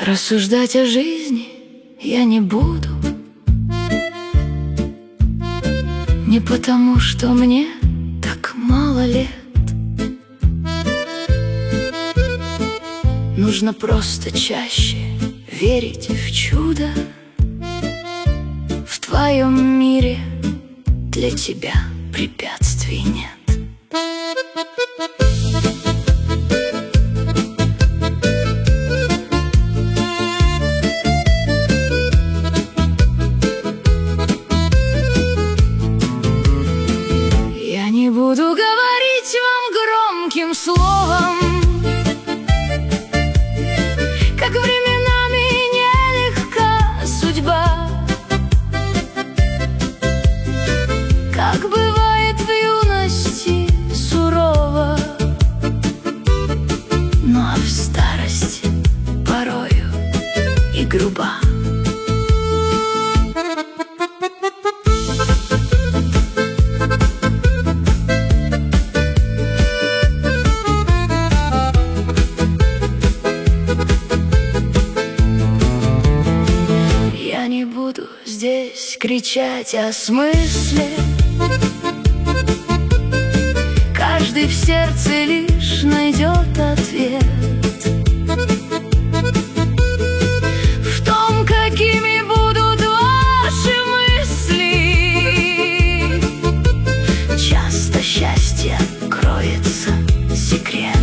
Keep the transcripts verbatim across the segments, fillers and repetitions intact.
Рассуждать о жизни я не буду, не потому, что мне так мало лет. Нужно просто чаще верить в чудо. В твоем мире для тебя препятствий нет. Я не буду говорить вам громким словом, как временами нелегка судьба, как бывает в юности сурово, ну а в старости порою и груба. Я не буду здесь кричать о смысле, каждый в сердце лишь найдет ответ в том, какими будут ваши мысли. Часто счастье кроется секрет.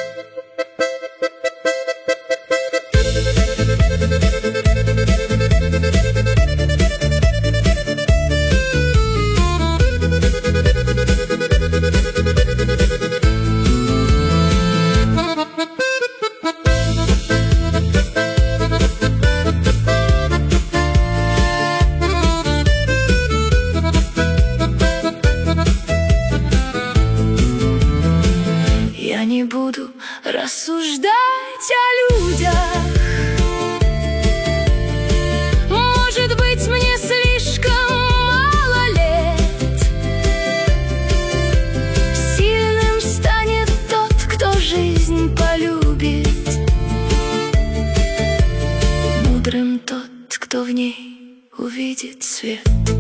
Я не буду рассуждать о людях. Может быть, мне слишком мало лет. Сильным станет тот, кто жизнь полюбит, мудрым тот, кто в ней увидит свет.